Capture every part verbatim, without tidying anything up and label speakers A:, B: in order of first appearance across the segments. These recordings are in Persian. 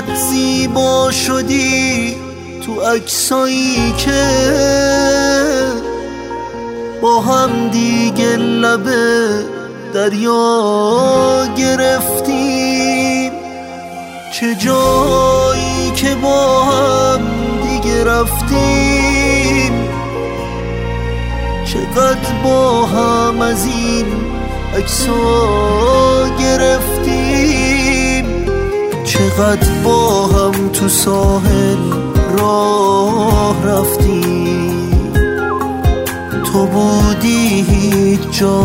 A: زیبا شدی تو عکسایی که با هم دیگه لب دریا گرفتیم، چه جایی که با هم دیگه رفتیم، چقدر با هم از این عکس‌ها گرفتیم، چقدر با هم تو ساحل راه رفتیم. تو بودی هیچ جا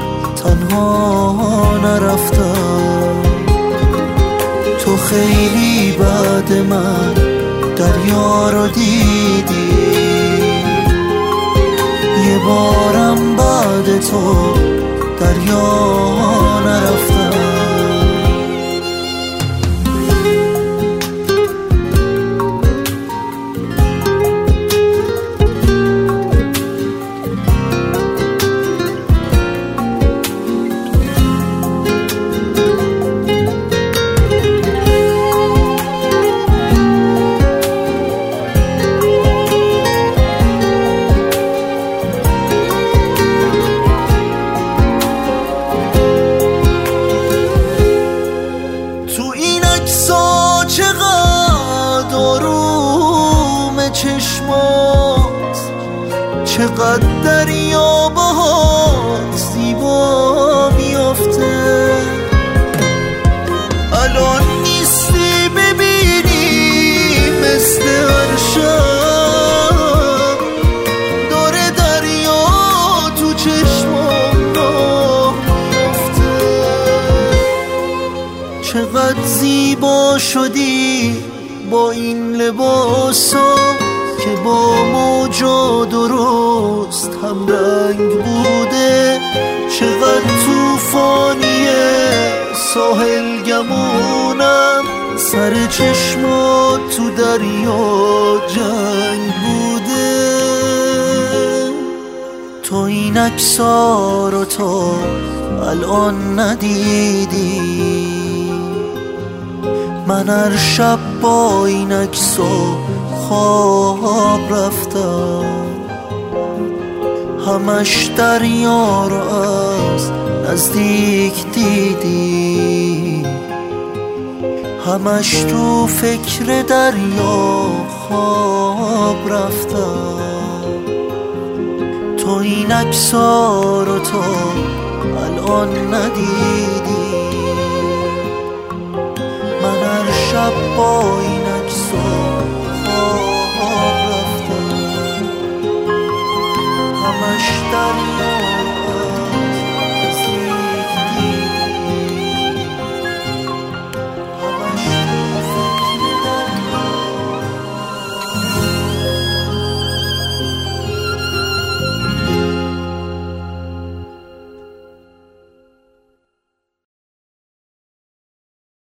A: تنها نرفتم، تو خیلی بعد من دریا رو دیدی، یه بارم بعد تو دریا نرفتم. چقدر آروم چشمات، چقدر دریا باهات زیبا میافته. الان نیستی ببینی مثل هر شب، داره دریا تو چشمام راه میافته. چقدر زیبا شدی با این لباسا که با موجا درست هم رنگ بوده، چقدر توفانیه ساحل گمونم، سر چشمات تو دریا جنگ بوده. تو این عکس‌ها رو تا الان ندیدی، من هر شب با این عکس‌ها خواب رفتم، همش دریا رو از نزدیک دیدی، همش تو فکر دریا خواب رفتم. تو این عکس‌ها رو تا الان ندیدی، من هر شب با این عکس‌ها خواب رفتم، همش دریا